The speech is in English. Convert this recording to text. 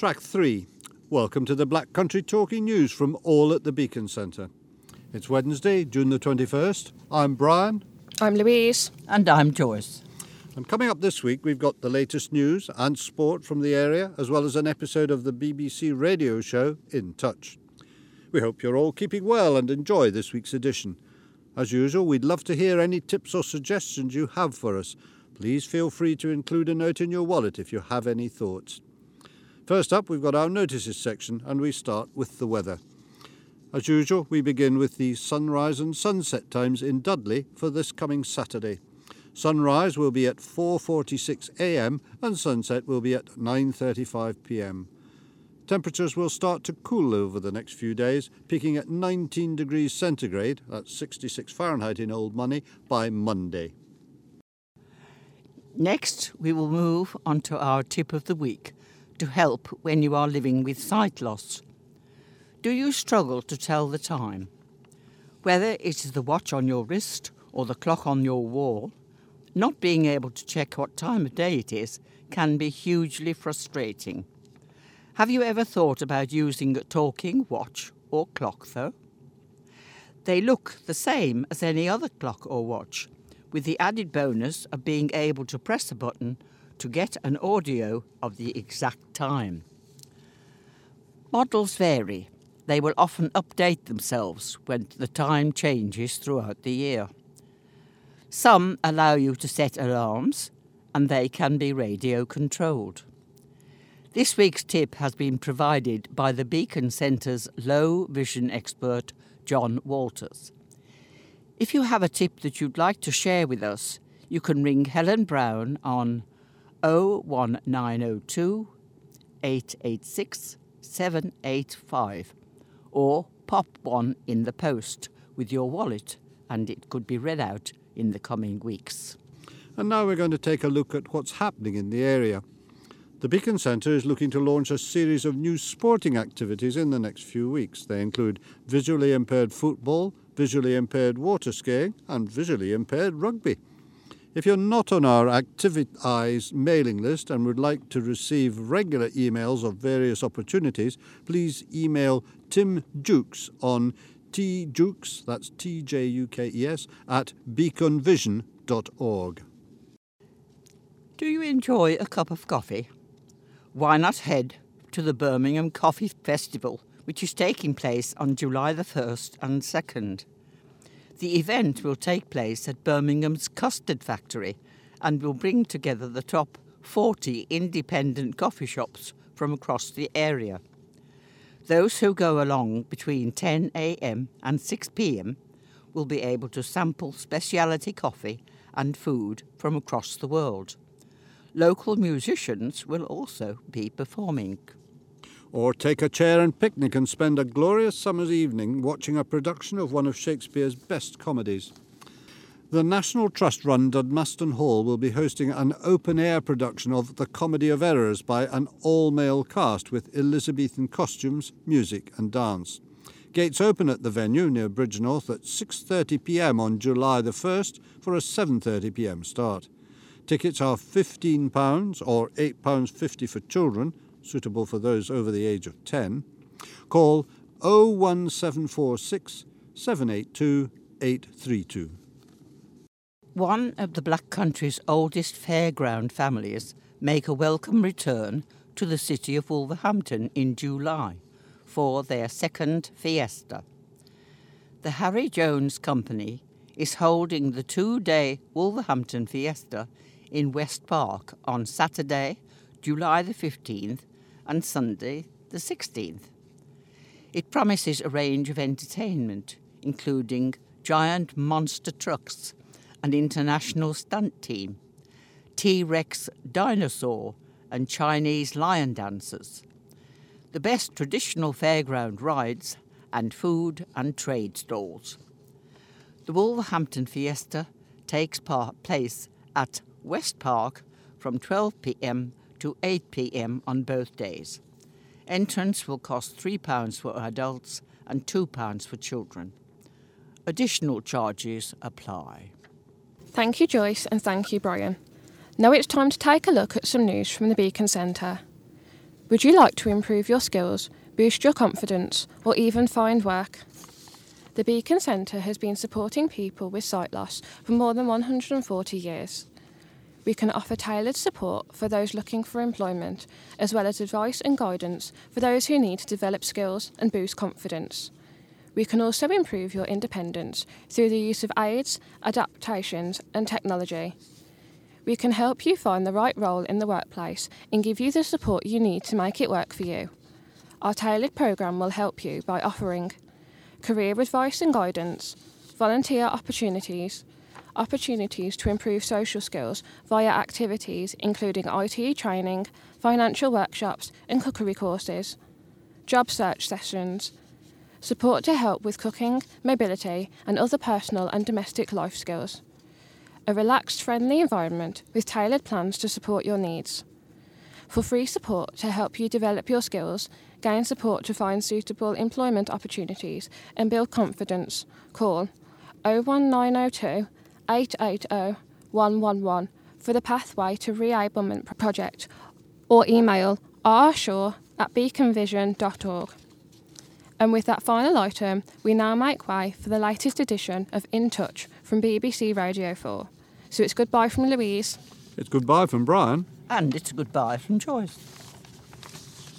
Track 3. Welcome to the Black Country Talking News from all at the Beacon Centre. It's Wednesday, June the 21st. I'm Brian. I'm Louise. And I'm Joyce. And coming up this week, we've got the latest news and sport from the area, as well as an episode of the BBC radio show In Touch. We hope you're all keeping well and enjoy this week's edition. As usual, we'd love to hear any tips or suggestions you have for us. Please feel free to include a note in your wallet if you have any thoughts. First up, we've got our notices section, and we start with the weather. As usual, we begin with the sunrise and sunset times in Dudley for this coming Saturday. Sunrise will be at 4:46 a.m. and sunset will be at 9:35 p.m. Temperatures will start to cool over the next few days, peaking at 19 degrees centigrade, that's 66 Fahrenheit in old money, by Monday. Next, we will move on to our tip of the week to help when you are living with sight loss. Do you struggle to tell the time? Whether it is the watch on your wrist or the clock on your wall, not being able to check what time of day it is can be hugely frustrating. Have you ever thought about using a talking watch or clock, though? They look the same as any other clock or watch, with the added bonus of being able to press a button to get an audio of the exact time. Models vary. They will often update themselves when the time changes throughout the year. Some allow you to set alarms, and they can be radio controlled. This week's tip has been provided by the Beacon Centre's low vision expert, John Walters. If you have a tip that you'd like to share with us, you can ring Helen Brown on 01902 886 785 or pop one in the post with your wallet, and it could be read out in the coming weeks. And now we're going to take a look at what's happening in the area. The Beacon Centre is looking to launch a series of new sporting activities in the next few weeks. They include visually impaired football, visually impaired water skiing and visually impaired rugby. If you're not on our Activise mailing list and would like to receive regular emails of various opportunities, please email Tim Jukes on tjukes, that's TJUKES, at beaconvision.org. Do you enjoy a cup of coffee? Why not head to the Birmingham Coffee Festival, which is taking place on July the 1st and 2nd. The event will take place at Birmingham's Custard Factory and will bring together the top 40 independent coffee shops from across the area. Those who go along between 10 a.m. and 6 p.m. will be able to sample specialty coffee and food from across the world. Local musicians will also be performing. Or take a chair and picnic and spend a glorious summer's evening watching a production of one of Shakespeare's best comedies. The National Trust-run Dudmaston Hall will be hosting an open-air production of The Comedy of Errors by an all-male cast with Elizabethan costumes, music and dance. Gates open at the venue near Bridgnorth at 6:30 p.m. on July the 1st for a 7:30 p.m. start. Tickets are £15 or £8.50 for children, suitable for those over the age of 10. Call 01746 782 832. One of the Black Country's oldest fairground families make a welcome return to the city of Wolverhampton in July for their second fiesta. The Harry Jones Company is holding the 2-day Wolverhampton Fiesta in West Park on Saturday, July the 15th and Sunday the 16th. It promises a range of entertainment, including giant monster trucks, an international stunt team, T-Rex dinosaur and Chinese lion dancers, the best traditional fairground rides and food and trade stalls. The Wolverhampton Fiesta takes place at West Park from 12 p.m. to 8 p.m. on both days. Entrance will cost £3 for adults and £2 for children. Additional charges apply. Thank you, Joyce, and thank you, Brian. Now it's time to take a look at some news from the Beacon Centre. Would you like to improve your skills, boost your confidence, or even find work? The Beacon Centre has been supporting people with sight loss for more than 140 years. We can offer tailored support for those looking for employment, as well as advice and guidance for those who need to develop skills and boost confidence. We can also improve your independence through the use of aids, adaptations, and technology. We can help you find the right role in the workplace and give you the support you need to make it work for you. Our tailored programme will help you by offering career advice and guidance, volunteer opportunities to improve social skills via activities including IT training, financial workshops and cookery courses, job search sessions, support to help with cooking, mobility and other personal and domestic life skills, a relaxed, friendly environment with tailored plans to support your needs. For free support to help you develop your skills, gain support to find suitable employment opportunities and build confidence, call 01902 880 111 for the Pathway to Reablement project or email rshaw@beaconvision.org. And with that final item, we now make way for the latest edition of In Touch from BBC Radio 4. So it's goodbye from Louise. It's goodbye from Brian. And it's a goodbye from Joyce.